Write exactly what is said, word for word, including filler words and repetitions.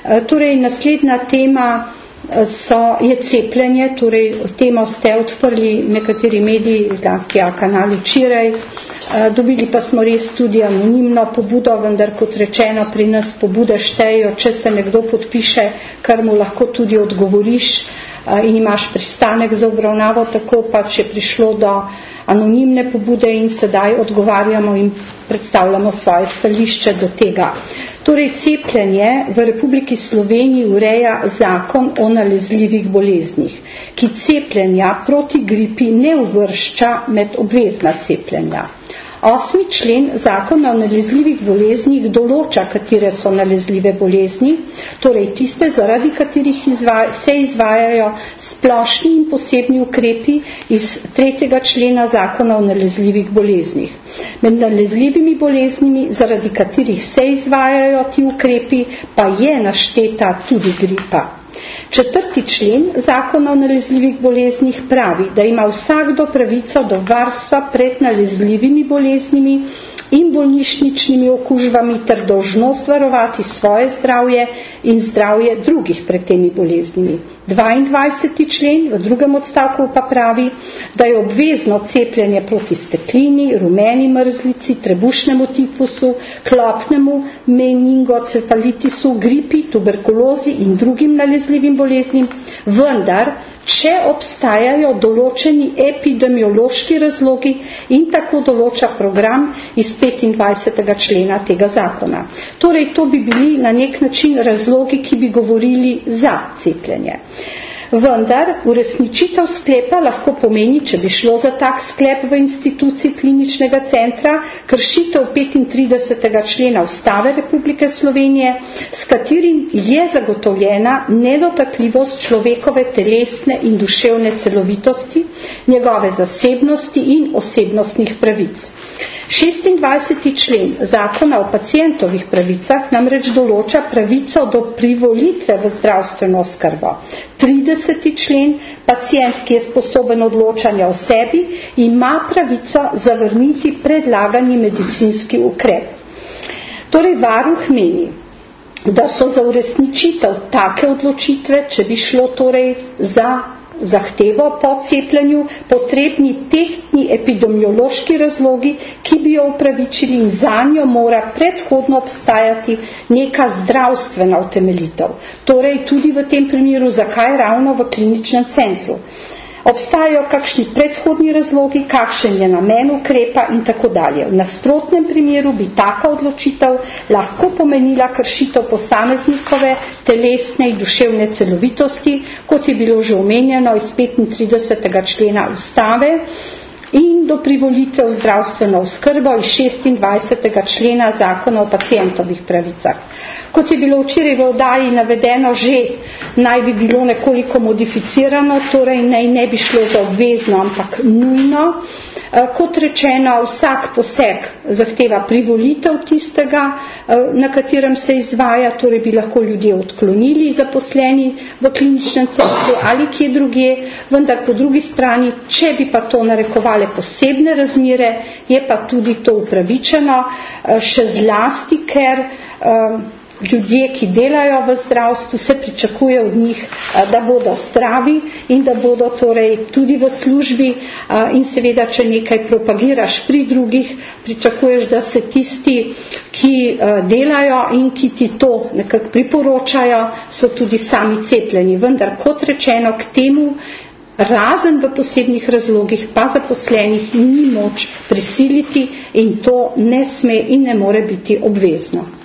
Torej, naslednja tema so, je cepljenje, torej temo ste odprli nekateri mediji, zlasti A kanal včeraj, dobili pa smo res tudi anonimno pobudo, vendar kot rečeno pri nas pobude štejo, če se nekdo podpiše, kar mu lahko tudi odgovoriš in imaš pristanek za obravnavo, tako pač je prišlo do anonimne pobude in sedaj odgovarjamo in predstavljamo svoje stališče do tega. Torej, cepljenje v Republiki Sloveniji ureja zakon o nalezljivih boleznih, ki cepljenja proti gripi ne uvršča med obvezna cepljenja. Osmi člen zakona o nalezljivih boleznih določa, katere so nalezljive bolezni, torej tiste, zaradi katerih izvaj, se izvajajo splošni in posebni ukrepi iz tretjega člena zakona o nalezljivih boleznih. Med nalezljivimi boleznimi, zaradi katerih se izvajajo ti ukrepi, pa je našteta tudi gripa. Četrti člen zakona o nalezljivih boleznih pravi, da ima vsakdo pravico do varstva pred nalezljivimi boleznimi in bolnišničnimi okužbami ter dolžnost varovati svoje zdravje in zdravje drugih pred temi boleznimi. dvaindvajseti člen v drugem odstavku pa pravi, da je obvezno cepljenje proti steklini, rumeni mrzlici, trebušnemu tifusu, klopnemu meningocefalitisu, gripi, tuberkulozi in drugim nalezljivim boleznim, vendar če obstajajo določeni epidemiološki razlogi in tako določa program iz petindvajsetega člena tega zakona. Torej, to bi bili na nek način razlogi, ki bi govorili za cepljenje. Vendar uresničitev sklepa lahko pomeni, če bi šlo za tak sklep v instituciji kliničnega centra, kršitev petintridesetega člena Ustave Republike Slovenije, s katerim je zagotovljena nedotakljivost človekove telesne in duševne celovitosti, njegove zasebnosti in osebnostnih pravic. šestindvajseti člen zakona o pacientovih pravicah namreč določa pravico do privolitve v zdravstveno oskrbo. trideseti člen, pacient, ki je sposoben odločanja o sebi, ima pravico zavrniti predlagani medicinski ukrep. Torej, varuh meni, da so za uresničitev take odločitve, če bi šlo torej za zahtevo po cepljenju, potrebni tehtni epidemiološki razlogi, ki bi jo upravičili in zanjo mora predhodno obstajati neka zdravstvena utemeljitev. Torej, tudi v tem primeru, zakaj ravno v kliničnem centru. Obstajajo kakšni predhodni razlogi, kakšen je namen ukrepa in tako dalje. V nasprotnem primeru bi taka odločitev lahko pomenila kršitev posameznikove telesne in duševne celovitosti, kot je bilo že omenjeno iz petintridesetega člena Ustave, in do privolitve v zdravstveno oskrbo iz šestindvajsetega člena zakona o pacientovih pravicah. Kot je bilo včeraj v oddaji navedeno že, naj bi bilo nekoliko modificirano, torej naj ne bi šlo za obvezno, ampak nujno. Kot rečeno, vsak poseg zahteva privolitev tistega, na katerem se izvaja, torej bi lahko ljudje odklonili zaposleni v kliničnem centru ali kje drugje, vendar po drugi strani, če bi pa to narekovale posebne razmere, je pa tudi to upravičeno, še zlasti, ker ljudje, ki delajo v zdravstvu, se pričakuje od njih, da bodo zdravi in da bodo torej tudi v službi in seveda, če nekaj propagiraš pri drugih, pričakuješ, da se tisti, ki delajo in ki ti to nekako priporočajo, so tudi sami cepljeni. Vendar, kot rečeno, k temu razen v posebnih razlogih pa zaposlenih ni moč prisiliti in to ne sme in ne more biti obvezno.